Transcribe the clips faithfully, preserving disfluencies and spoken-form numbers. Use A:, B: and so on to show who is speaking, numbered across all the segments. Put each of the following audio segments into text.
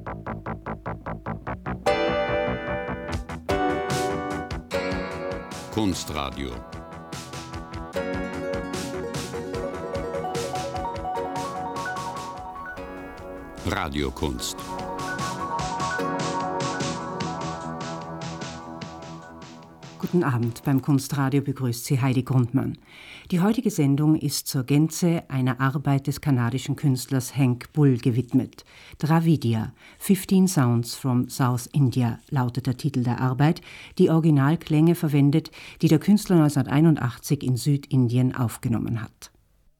A: Kunstradio. Radiokunst.
B: Guten Abend, beim Kunstradio begrüßt Sie Heidi Grundmann. Die heutige Sendung ist zur Gänze einer Arbeit des kanadischen Künstlers Hank Bull gewidmet. Dravidia, fifteen Sounds from South India lautet der Titel der Arbeit, die Originalklänge verwendet, die der Künstler neunzehnhunderteinundachtzig in Südindien aufgenommen hat.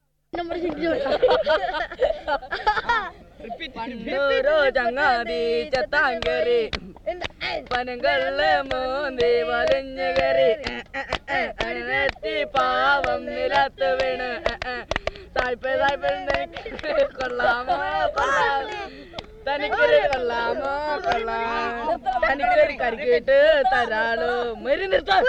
C: Pandoro jangadi chatangari panangalle monde valennagari anetti pavam nilattu venu saipe saipe kollamo kollam tanikire kollamo kollam tanikire karikettu taralu meri nirtha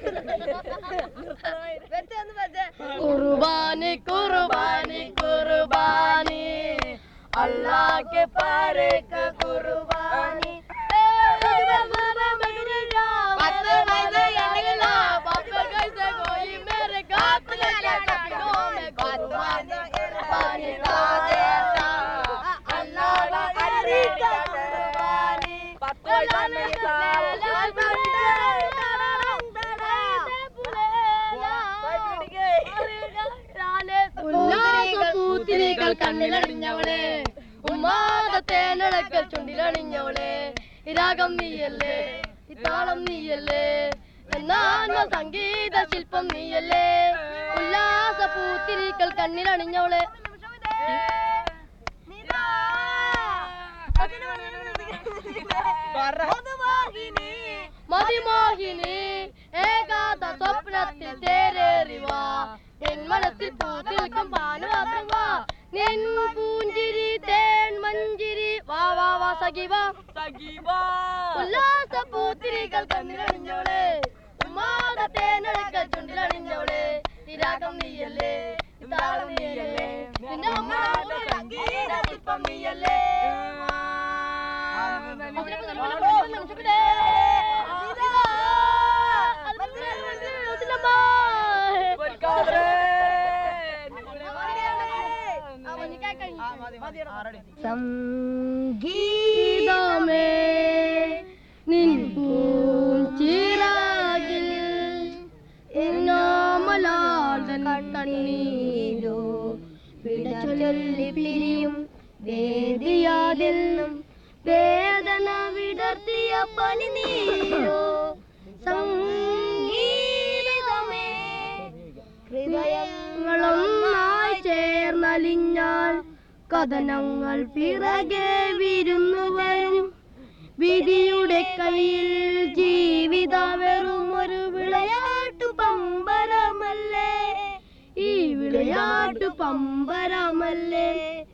C: kurbani kurbani kurbani Allah ke pare ka kurbani batte naise yagla bappe kaise koi mere gaat le kapino me kurbani kurbani ka deta Allah la kari ka kurbani batte jane ka പൂത്തിരികൾ കണ്ണിലണിഞ്ഞവളെ ഉമ്മാതത്തേനടക്കൽ ചുണ്ടിലണിഞ്ഞവളെ രാഗം നീയല്ലേ താളം നീയല്ലേ എന്നാന്ന സംഗീത ശില്പം നീയല്ലേ ഉല്ലാസ പൂത്തിരികൾ കണ്ണിലണിഞ്ഞവളെ മതിമോഹിനി ഏകാന്ത സ്വപ്നത്തിൽ തേരേറിവാ N മനസ്സിൽ പൂത്തിരിക്കും പാനുപാത്രം വാ നിൻ പൂഞ്ചിരി തേൻ മഞ്ചിരി വാ വാ വാ സഖിവാ സഖിവാ ഉല്ലാസ പൂത്തിരികൾ കണ്ണിലണിഞ്ഞോളെ ഉമ്മാത തേനടക്കൽ ചുണ്ടിലണിഞ്ഞോളെ ഈ രാഗം നീയല്ലേ താളം നീയല്ലേ നിന്റെ അമ്മയുടെ സംഗീത ശില്പം നീയല്ലേ സംഗീതമേ നിൻ പൂഞ്ചിറകിൽ എന്നോമലാർദൻ കണ്ണീരോ വിടചൊല്ലി പിരിയും വേദിയാതിൽ വേദന വിടർത്തിയ പനിനീരോ സംഗീതമേ ഹൃദയങ്ങളൊന്നായി ചേർന്നലിഞ്ഞാൽ കഥനങ്ങൾ പിറകെ വിരുന്നു വരും വിധിയുടെ കയ്യിൽ ജീവിത വെറും ഒരു വിളയാട്ടു പമ്പരമല്ലേ ഈ വിളയാട്ടു പമ്പരമല്ലേ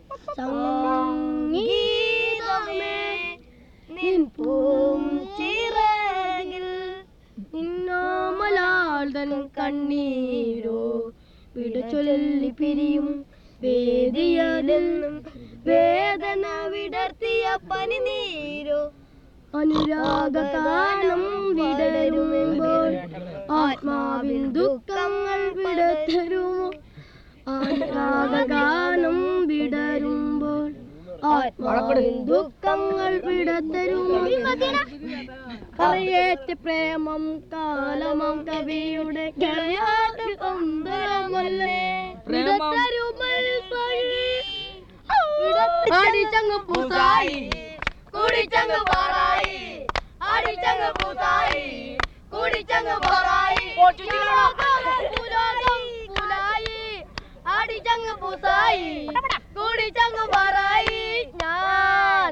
C: സംഗീതമേ നിൻ പൂം ചിറകിൽ നിന്നോമലാൾതൻ കണ്ണീരോ വിടചൊല്ലി പിരിയും വേദിയാലെന്നും വേദന വിടർത്തിയ പനിനീരോ അനുരാഗഗാനം വിടരുമ്പോൾ ആത്മാവിൻ ദുഃഖങ്ങൾ വിടത്തരുമോ അനുരാഗഗാനം വിടരുമ്പോൾ ആത്മാവിൻ ദുഃഖങ്ങൾ വിടത്തരുമോ കരയേറ്റ പ്രേമം കാലമം കവിയുടെ കരയാട്ട് കൊന്തരമല്ലേ അടിച്ചങ്ങ് പൂസായി കുടിച്ചങ്ങ് പാറായി അടിച്ചങ്ങ് പൂസായി കുടിച്ചങ്ങ് പാറായി അടിച്ചങ്ങ് പൂസായി കുടിച്ചങ്ങ് പാറായി ഞാൻ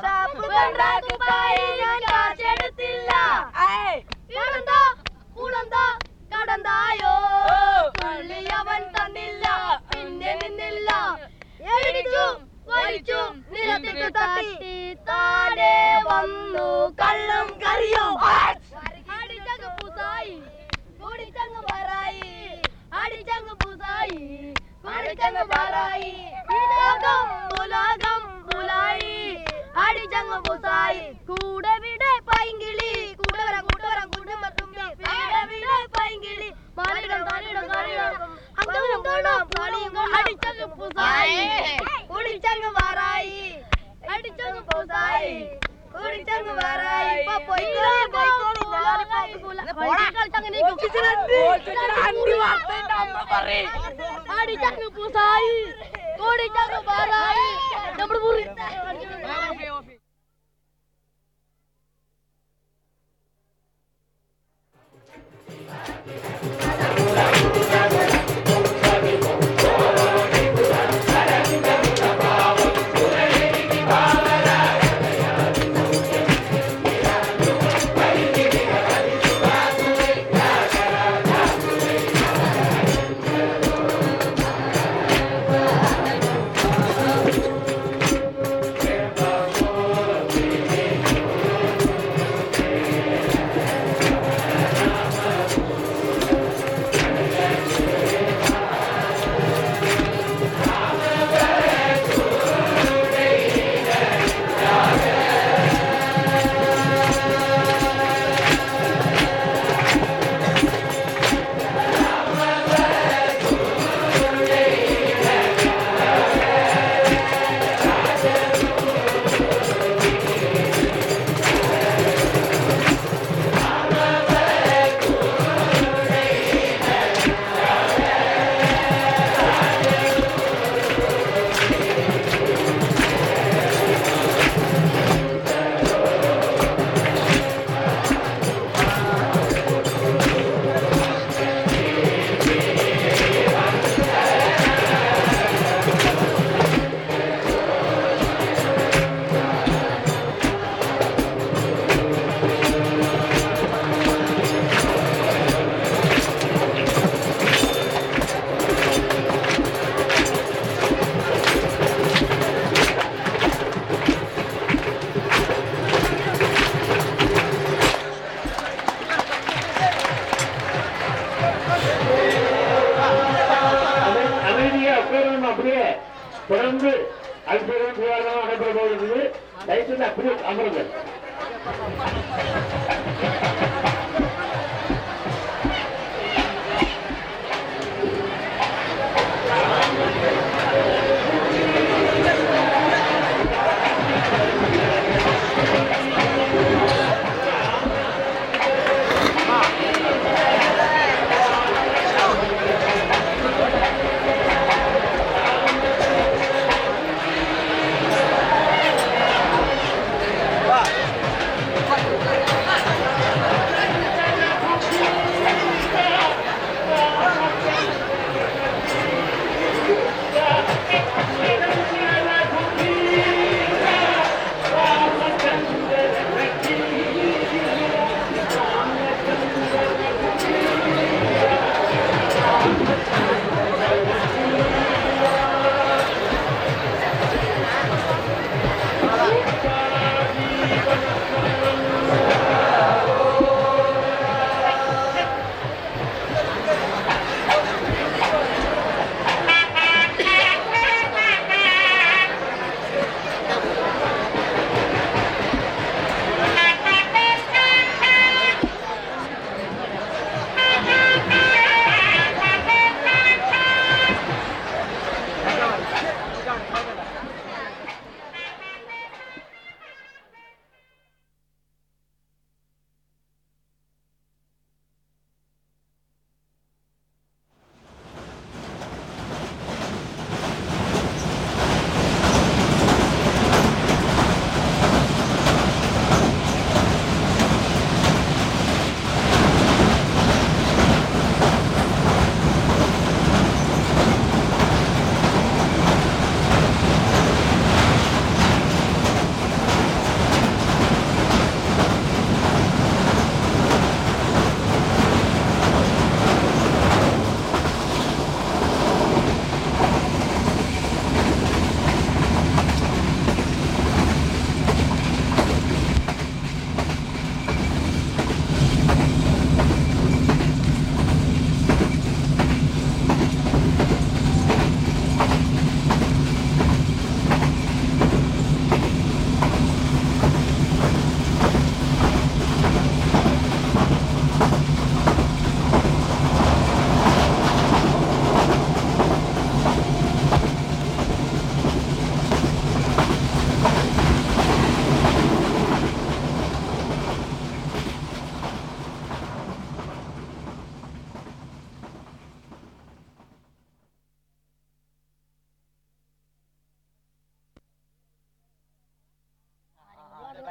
C: ഞാൻ കാശെടുത്തില്ല കടന്താ കുളന്താ കടന്തായോ കള്ളി അവൻ തന്നില്ല പിന്നെ നിന്നില്ല എഴുതിച്ചു വലിച്ചു നിലത്തിട്ട് തട്ടി താഴെ വന്നു കള്ളം കറിയോ അടിച്ചങ്ങ് പൂസായി കുടിച്ചങ്ങ് പാറായി അടിച്ചങ്ങ് പൂസായി കുടിച്ചങ്ങ് പാറായി ഉലകം ഉലകം ഉലായി അടിച്ചങ്ങ് அடிச்சங்க பூசாய் கூட விட பைங்கிளி கூட வர கூட வர கூட மட்டும் விட விட பைங்கிளி மாலிடம் மாலிடம் மாலிடம் அங்க அங்கலாம் பாலிங்க அடிச்சங்க பூசாய் குடிச்சங்க வாராய் அடிச்சங்க பூசாய் குடிச்சங்க வாராய் போ போய்க்கோ போய்க்கோ யாரு பாப்புல போடா கல்தங்க நீ கிச்சரந்து அண்டி வார்த்தை நம்ம பரே அடிச்சங்க பூசாய் குடிச்சங்க வாராய் நம்ம ஊரு
D: தொடர்ந்து அல்பேரும் விவாதம் நடைபெற போகிறது. தயவுசெய்து அப்படியே அமருங்கள்.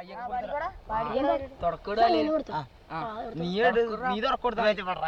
E: തുറക്കൂടാ നീ നീ തുറക്കൊടുത്ത പാടാ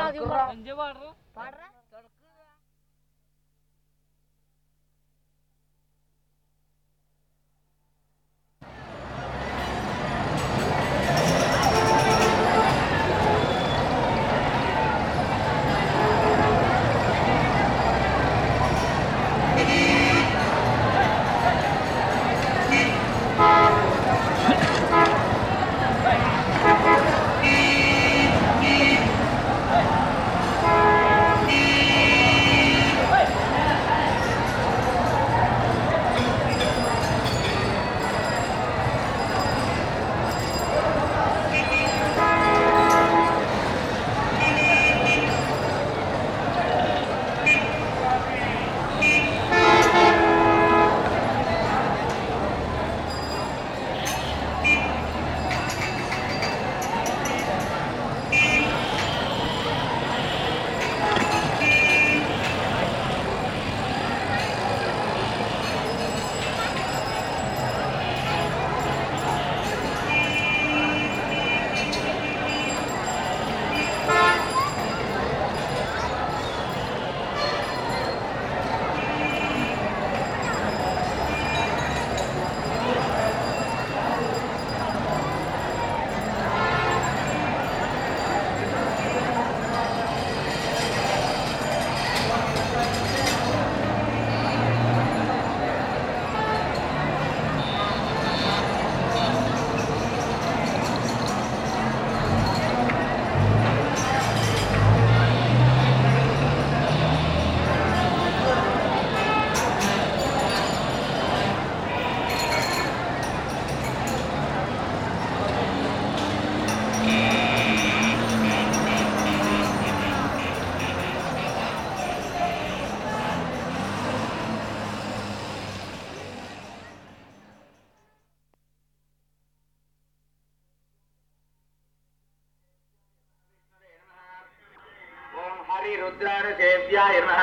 F: रुद्रानुसेव्याय नमः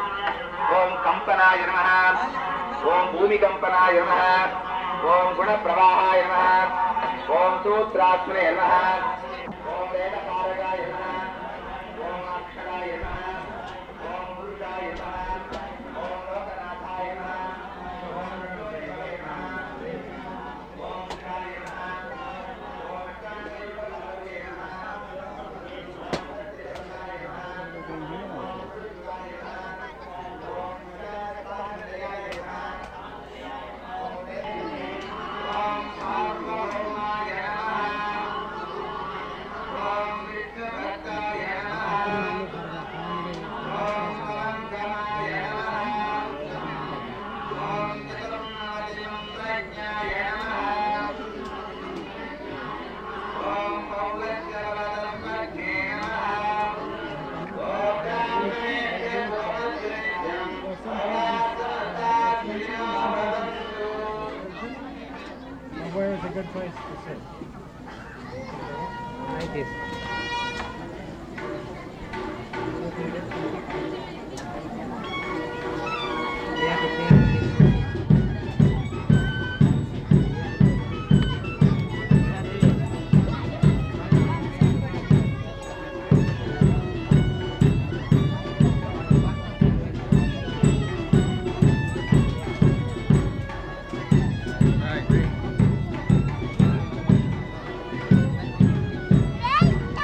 F: ओम कंपनाय नमः ओम भूमिकंपनाय नमः ओम गुणप्रवाहाय नमः ओम सूत्रात्मने नमः ओम वेदकारकाय नमः ओम अक्षराय नमः ओम गुरुजाय नमः ओम लोकनाथाय नमः ओम ज्योतिषे नमः ओम शिवाय नमः ओम शांतिपरमात्मने नमः
G: Where is a good place to sit? Like this. Yeah, the thing.
C: Hey!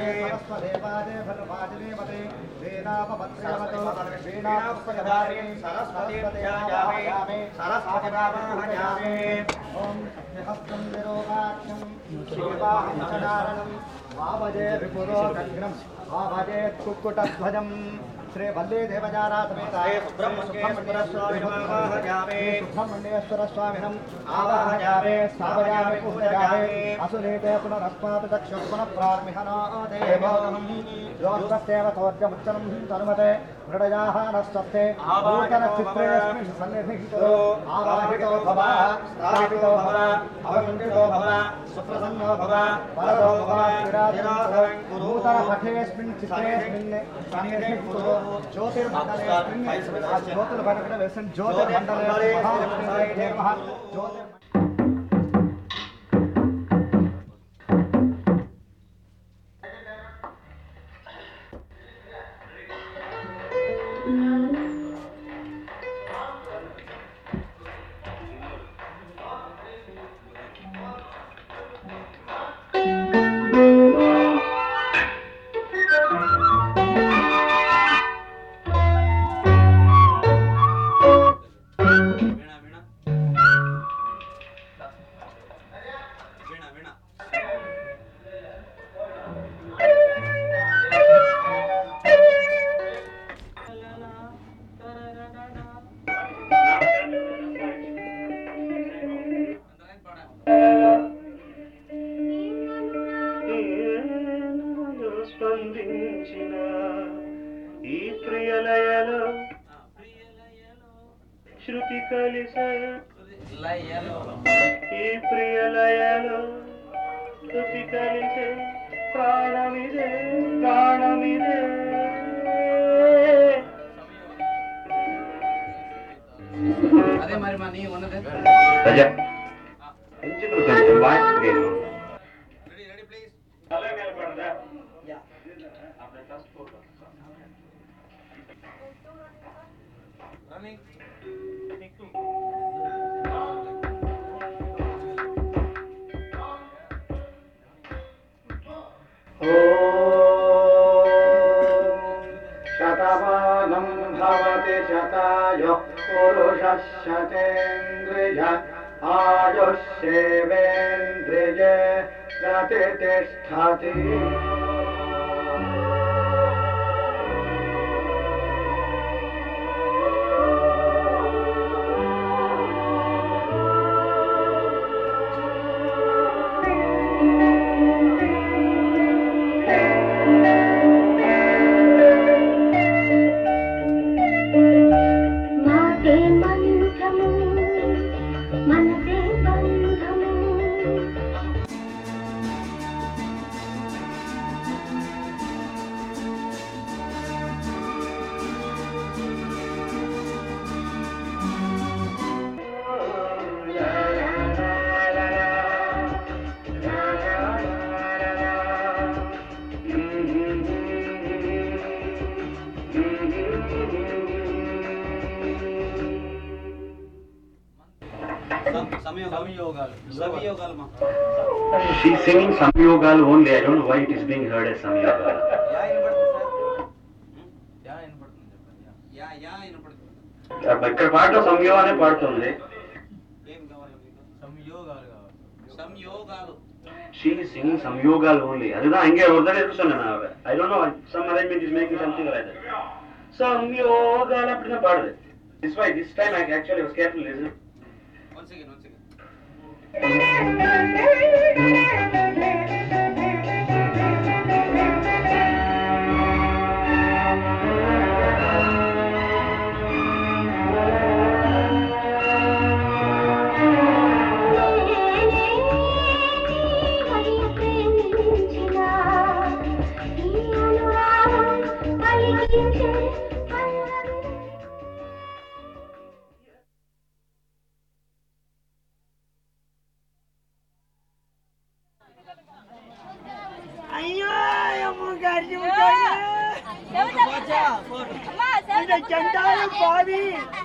H: सरस्वदेवादे भद्रपादिनेवते वेदापपत्रेवतो वेदापस्पयधारे सरस्वतीर्ध्यायामे सरस्वतीर्ध्यायामे ॐ हस्तं विरोधाख्यं शिवाहंसधारणं वावजे विपुरो कग्नं वावजे कुक्कुटध्वजं श्री वल्ली देवजाराधमेताय सुब्रह्मण्येश्वर स्वामिनम् आवाहयामे स्थापयामे पूजयामे असुनीते पुनरस्मात् चक्षुः प्रार्मिहनादेवम् योगस्येव तोर्जमुच्चनं तनुमते मृडयाः नश्चत्ते नूतनचित्रेऽस्मिन् सन्निधितो आवाहितो भव स्थापितो भव अवमण्डितो भव सुप्रसन्नो भव वरदो भव विराजनो भव नूतनपथेऽस्मिन् चित्रेऽस्मिन् सन्निधितो ज्योतिर्मण्डलेऽस्मिन् ज्योतिर्मण्डलेऽस्मिन् ज्योतिर्मण्डले महालक्ष्मीदेव्यै नमः ज्योतिर्
I: శృతి కలిసే ఈ ప్రియ లయలో శృతి కలిసే ప్రాణమిదే ప్రాణమిదే
E: అదే మరి మా నీ ఉన్నదే
F: రజా ఇంచుకు కొంచెం వాయిస్ లేదు
E: రెడీ రెడీ ప్లీజ్
I: అలా నిలబడదా
E: యా
I: అప్పుడు ఫస్ట్ ఫోటో
E: రన్నింగ్
H: शतमानं भवति शतायुः पुरुषः शतेन्द्रिय आयुष्येवेन्द्रिये प्रतिष्ठति
F: She's singing Samyogal only. I don't know why it is being heard as Samyogal. ఇక్కడ పాటలో సంయో అనే పాడుతుంది. She is singing Samyogal only. அதுதான் அங்கே ஒரு தடவை எடுத்து சொன்னேன் நான். I don't know, some arrangement is making something like that. Samyogal அப்படிதான் பாடுது. This why this time I actually was careful listening.
E: Once again, once again.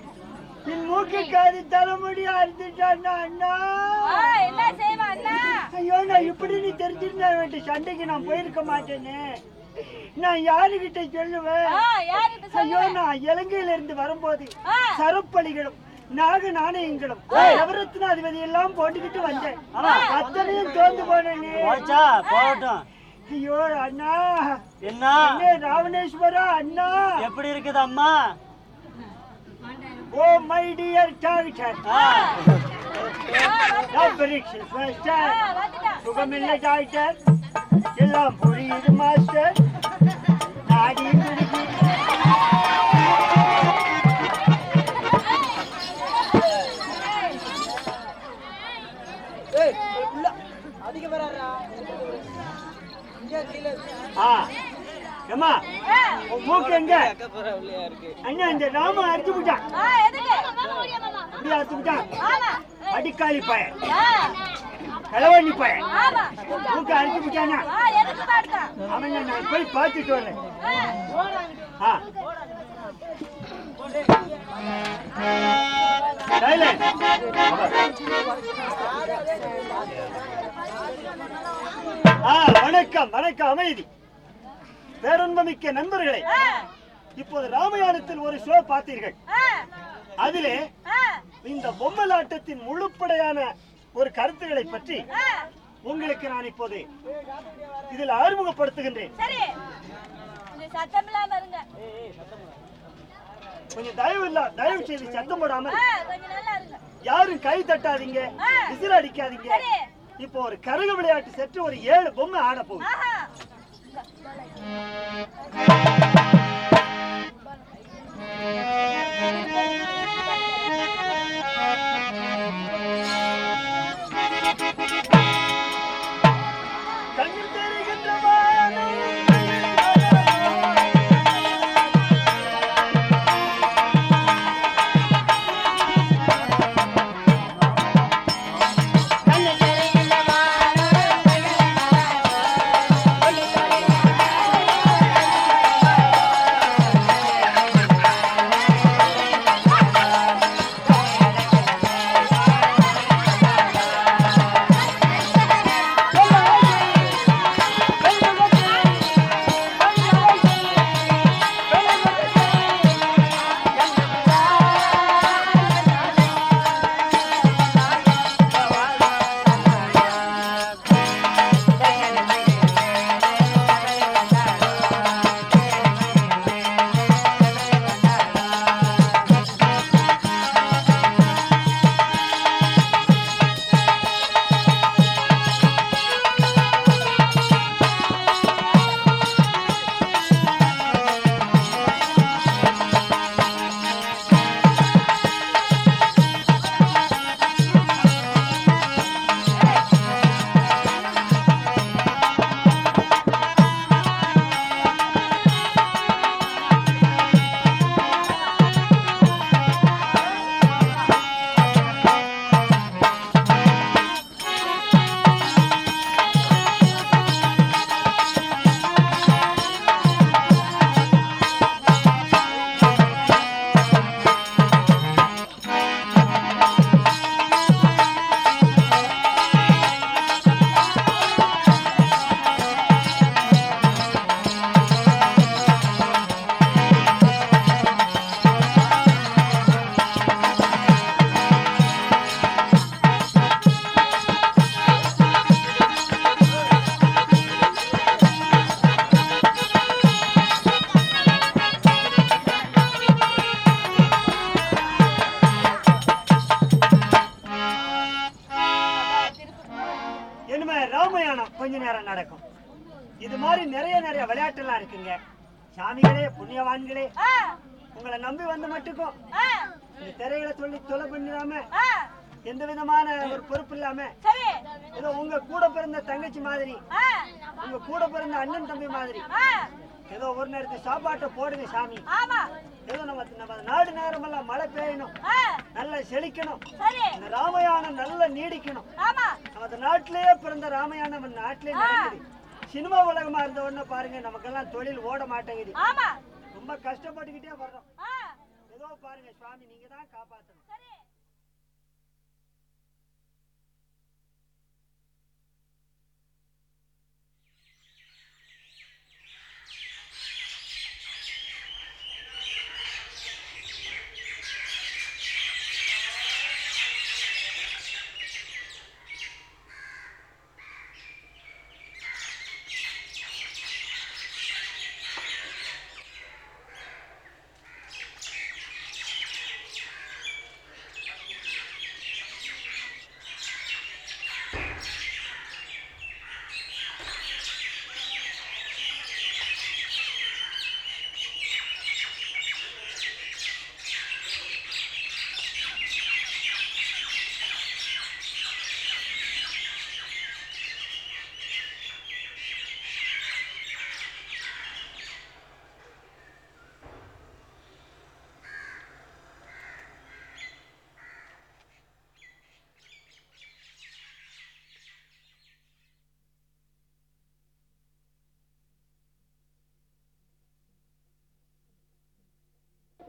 I: மூக்கு காரி தலைமுடி அறுத்துட்டான் அண்ணா
C: என்ன செய்வா அண்ணா
J: ஐயோ நான் இப்படி நீ தெரிஞ்சிருந்தா வேண்டிய சண்டைக்கு நான் போயிருக்க மாட்டேனே. நான் யாருகிட்ட சொல்லுவேன்? ஐயோ நான் இலங்கையில இருந்து வரும்போது சரப்பலிகளும் நாக நாணயங்களும் நவரத்னாதிபதி எல்லாம் போட்டுக்கிட்டு வந்தேன். அத்தனையும் தோந்து போனேனே. ஐயோ அண்ணா
K: என்ன
J: ராவணேஸ்வரா அண்ணா
K: எப்படி இருக்குது அம்மா?
J: ஓ மை டியர் டாக்டர், சுகமில்லை டாக்டர், எல்லாம் புரியுது மாஸ்டர். நாடியும் பிடிக்கு மூக்கு எங்க அண்ணா? இந்த ராம அடிச்சு விட்டான், அடிச்சு விட்டான். அடிக்காளி பையன், கலவண்ணி பையன் மூக்க அடிச்சு விட்டானா? அவன் நான் போய் பார்த்துட்டு வரேன். வணக்கம் வணக்கம் அமைதி. பேரன்பமிக்க நண்பர்களே, இப்போது ராமாயணத்தில் ஒரு ஷோ பார்த்தீர்கள். அதிலே இந்த பொம்மலாட்டத்தின் முழுப்படையான ஒரு கருத்துக்களை பற்றி உங்களுக்கு நான் இப்போது இதில் அறிமுகப்படுத்துகின்றேன். கொஞ்சம் தயவு இல்ல, தயவு செய்து சத்தம் போடாமல் யாரும் கை தட்டாதீங்க, விசில் அடிக்காதீங்க. இப்போ ஒரு கரக விளையாட்டு சென்று ஒரு ஏழு பொம்மை ஆட போகுது. கண்ணில் தெரிகின்ற வானம் கொஞ்ச நேரம் நடக்கும். இது மாதிரி நிறைய நிறைய விளையாட்டு எல்லாம் இருக்குங்க. சாமிகளே, புண்ணியவான்களே, உங்களை நம்பி வந்து மட்டுக்கும் இந்த திரைகளை சொல்லி தொலை பண்ணிடாம, எந்த விதமான ஒரு பொறுப்பு இல்லாம, ஏதோ உங்க கூட பிறந்த தங்கச்சி மாதிரி, உங்க கூட பிறந்த அண்ணன் தம்பி மாதிரி ஏதோ ஒரு நேரத்துக்கு சாப்பாட்டை போடுங்க சாமி. ஏதோ நம்ம நம்ம நாடு நேரம் எல்லாம் மழை பெய்யணும், நல்லா செழிக்கணும், இந்த ராமாயணம் நல்லா நீடிக்கணும். நம்ம நாட்டிலேயே பிறந்த ராமாயணம் நம்ம நாட்டிலே நடக்குது. சினிமா உலகமா இருந்த உடனே பாருங்க, நமக்கெல்லாம் தொழில் ஓட மாட்டேங்குது. ரொம்ப கஷ்டப்பட்டுக்கிட்டே வர்றோம். ஏதோ பாருங்க சுவாமி, நீங்க தான் காப்பாற்றணும்.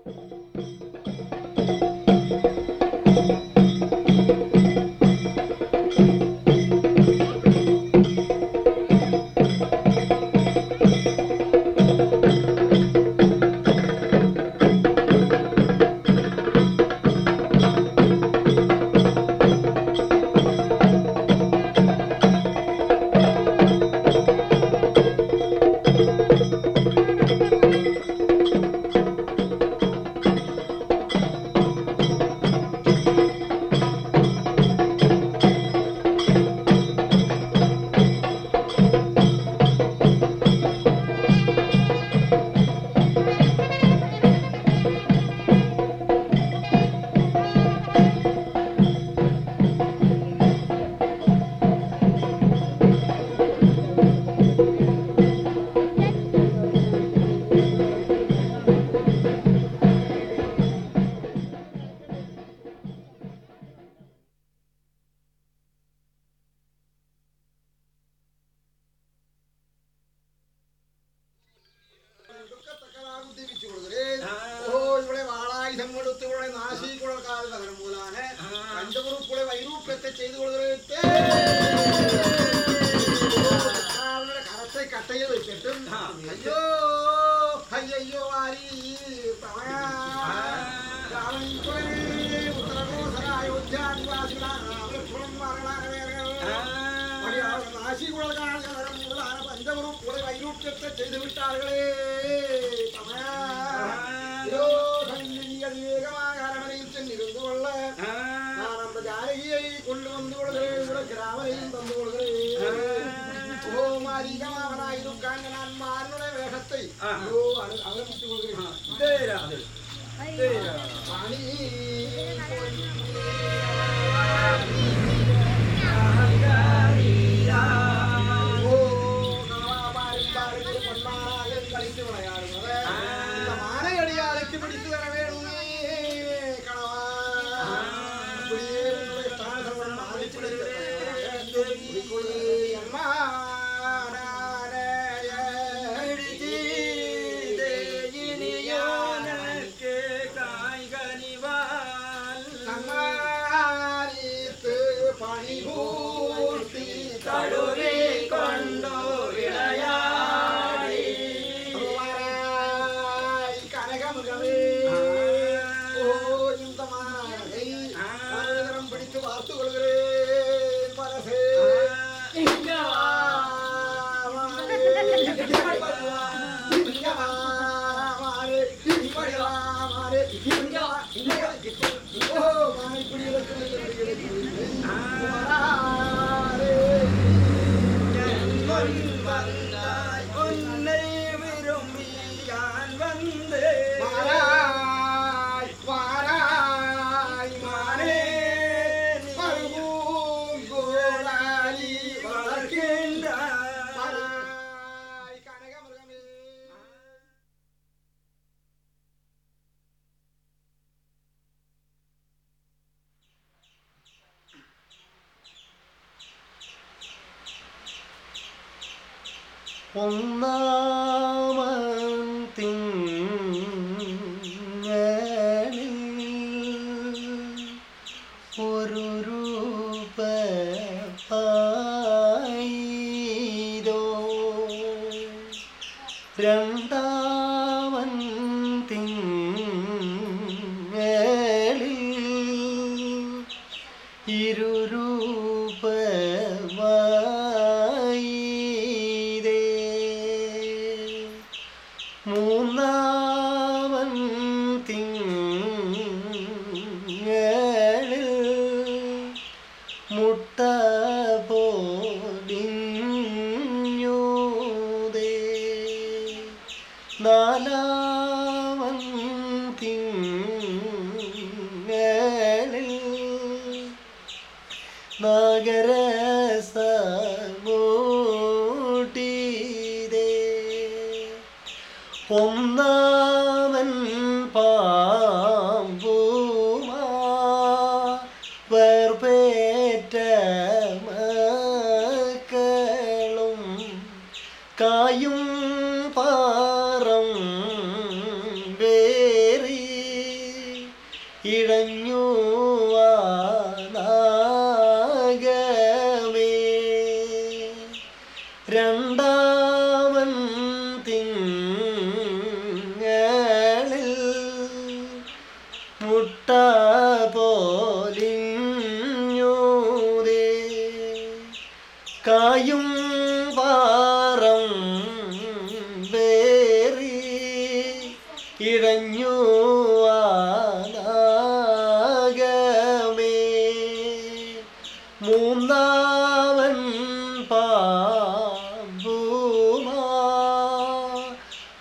L: കായും പാറം വേറി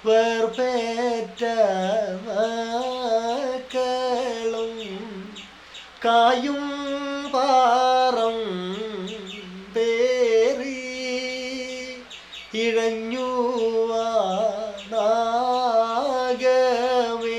L: பெற்ற மக்களும் காயும் பாரம் பேரி இழஞ்சுவானாகவே.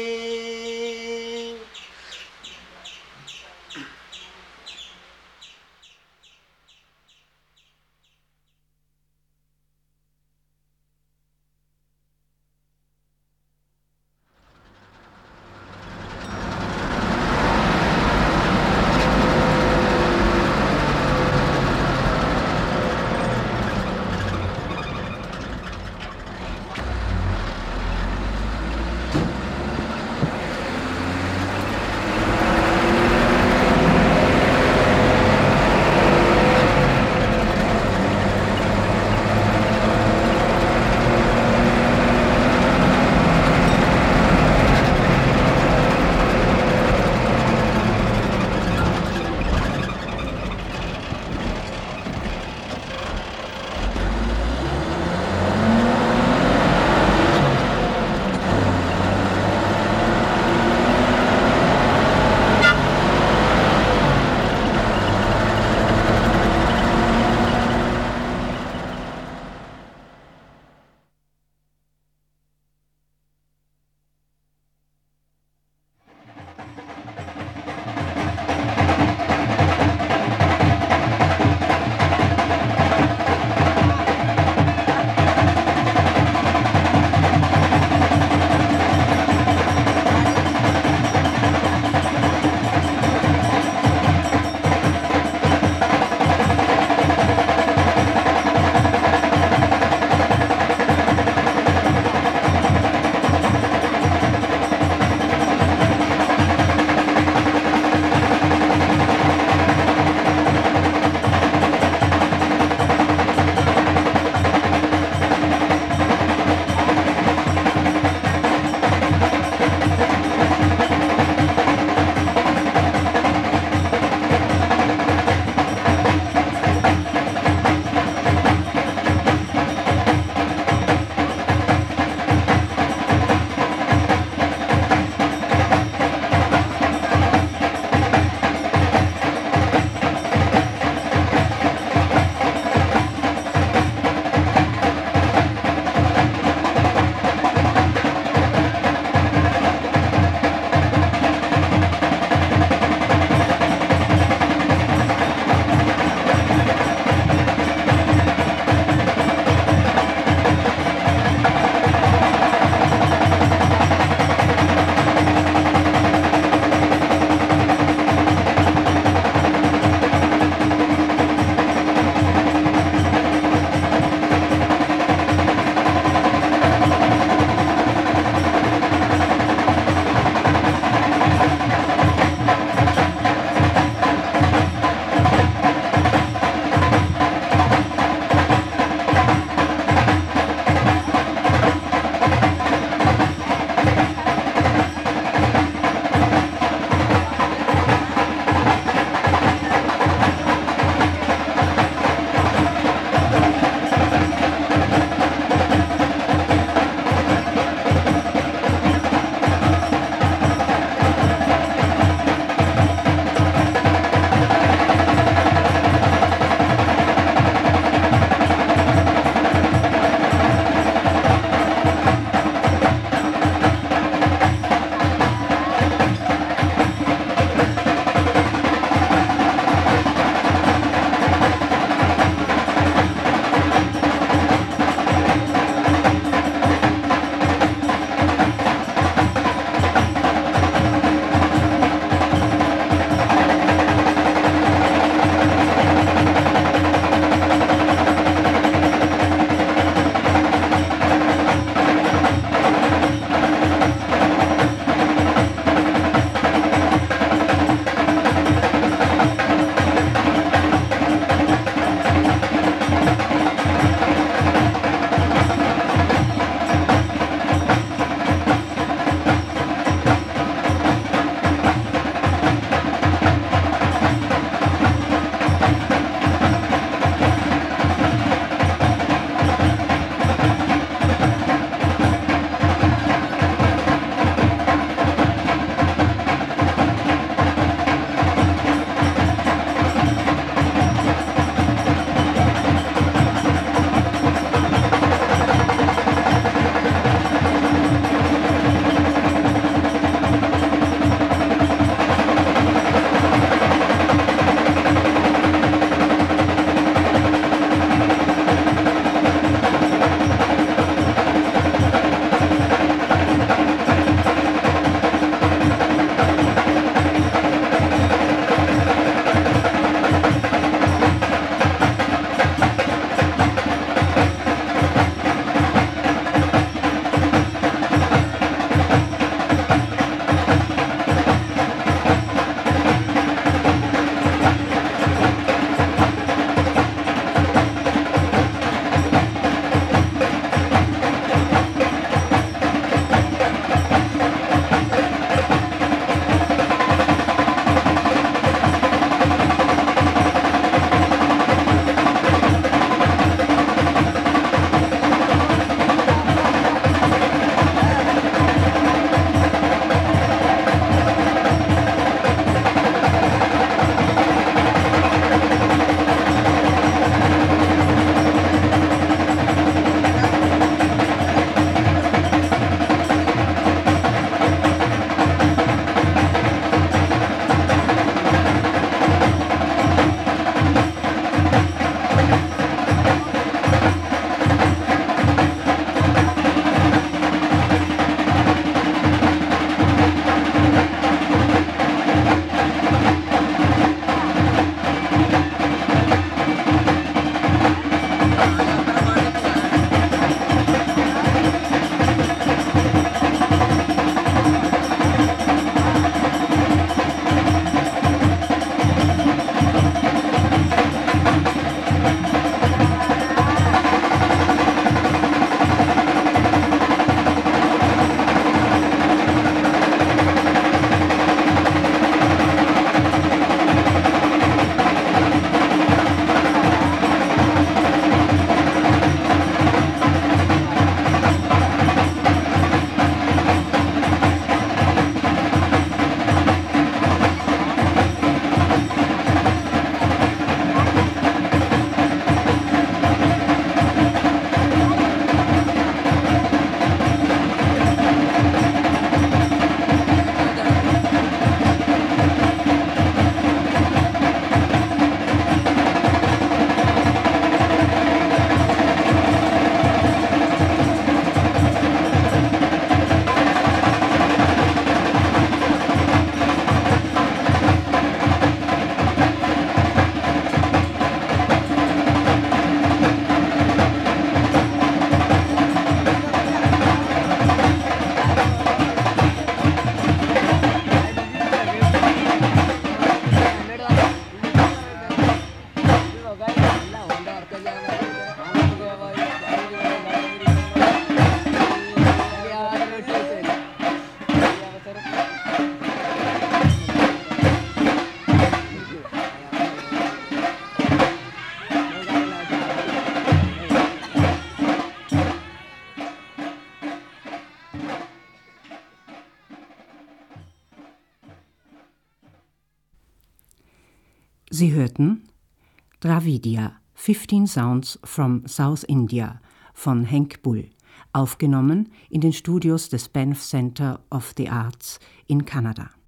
B: Sie hörten Dravidia, fifteen Sounds from South India von Henk Bull, aufgenommen in den Studios des Banff Center of the Arts in Kanada.